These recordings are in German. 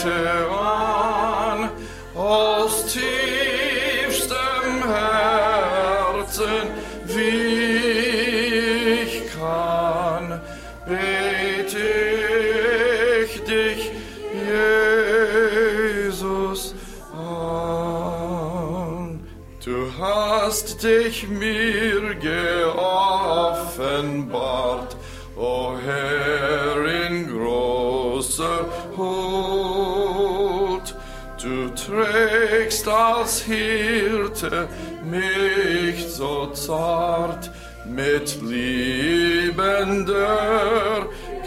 bete an, aus tiefstem Herzen, wie ich kann, bete ich dich, Jesus, an. Du hast dich mir geoffenbart, o Herr, in großer Huld. Du trägst als Hirte mich so zart mit liebender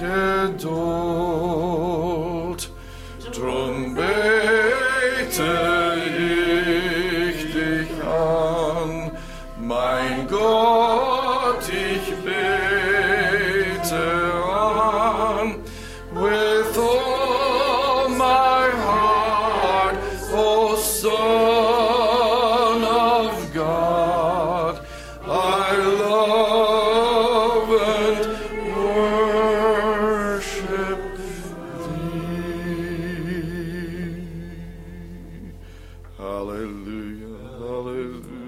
Geduld. Drum bete ich dich an, mein Gott, ich bete an, with all my heart, O Son of God, I love and worship Thee. Hallelujah, hallelujah.